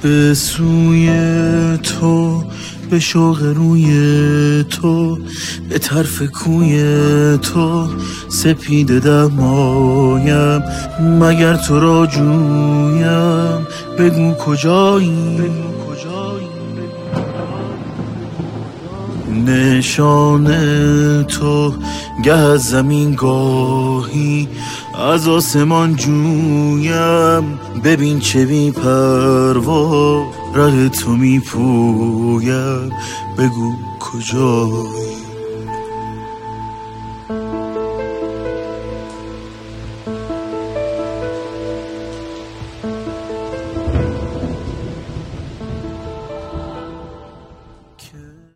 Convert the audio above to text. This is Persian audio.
به سوی تو، به شوق روی تو، به طرف کوی تو سپیده دمایم. مگر تو را جویم، بگو کجایی؟ نشان تو گه از زمین گاهی از آسمان جویم. ببین چه بی پروا ره تو می پویم، بگو کجایی؟